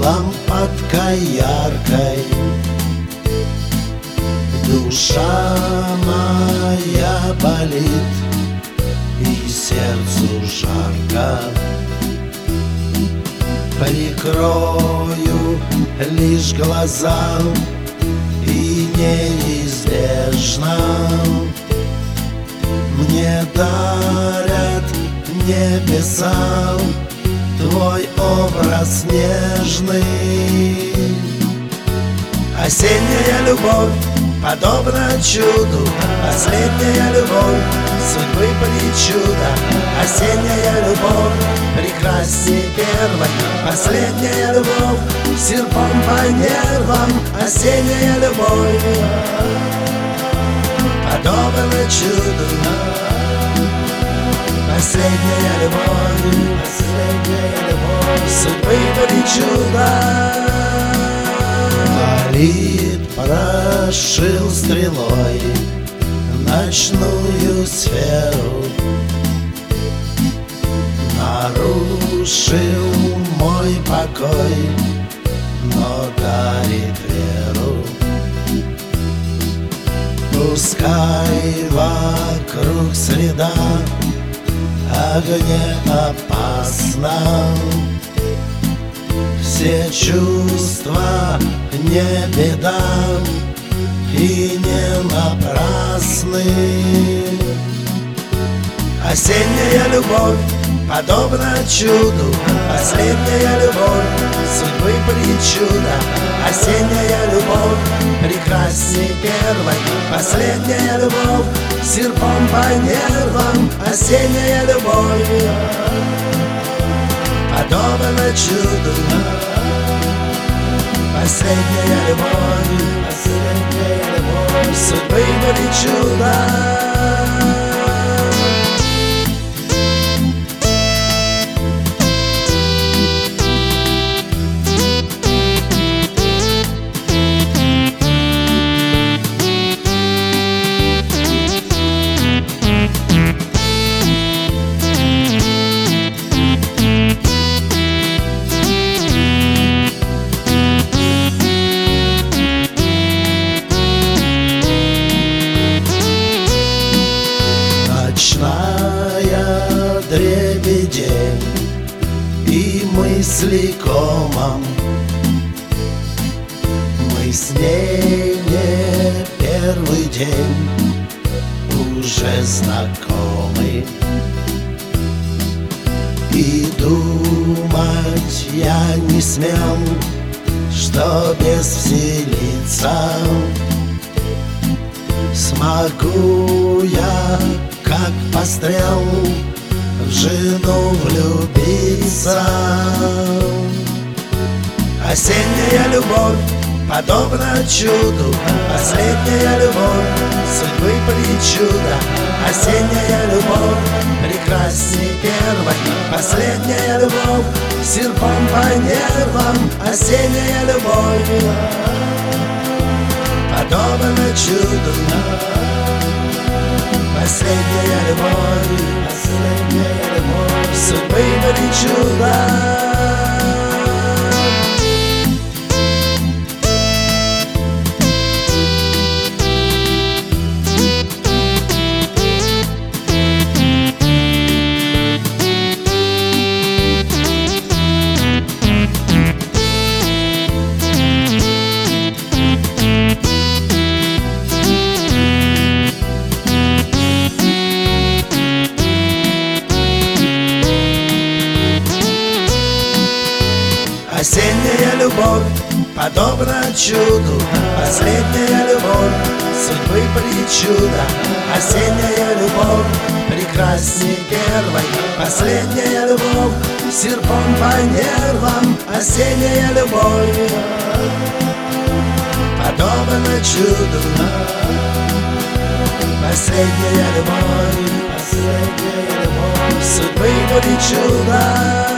лампадкой яркой. Душа моя болит, и сердцу жарко. Прикрою лишь глаза, и неизбежно мне дарят небеса твой образ нежный. Осенняя любовь подобна чуду, последняя любовь судьбы причуда. Осенняя любовь прекрасней первой, последняя любовь серпом по нервам. Осенняя любовь подобна чуду, последняя любовь судьбы причуда. Горит, прошил стрелой ночную сферу, нарушил мой покой, но дарит веру. Пускай вокруг среда огнеопасна, все чувства не беда и не напрасны. Осенняя любовь подобна чуду, последняя любовь судьбы причуда. Осенняя любовь прекрасней первой, последняя любовь серпом по нервам. Осенняя любовь подобна чуду, последняя любовь судьбы причуда. Ночная дребедень и мысли комом, мы с ней не первый день уже знакомы. И думать я не смел, что без вселиться смогу я, как пострел, в жену влюбиться. Осенняя любовь подобна чуду, последняя любовь судьбы причуда. Осенняя любовь прекрасней первой, последняя любовь серпом по нервам. Осенняя любовь подобна чуду, последняя любовь судьбы причуда. Осенняя любовь подобна чуду, последняя любовь судьбы причуда. Осенняя любовь прекрасней первой, последняя любовь серпом по нервам. Осенняя любовь подобна чуду, последняя любовь судьбы причуда.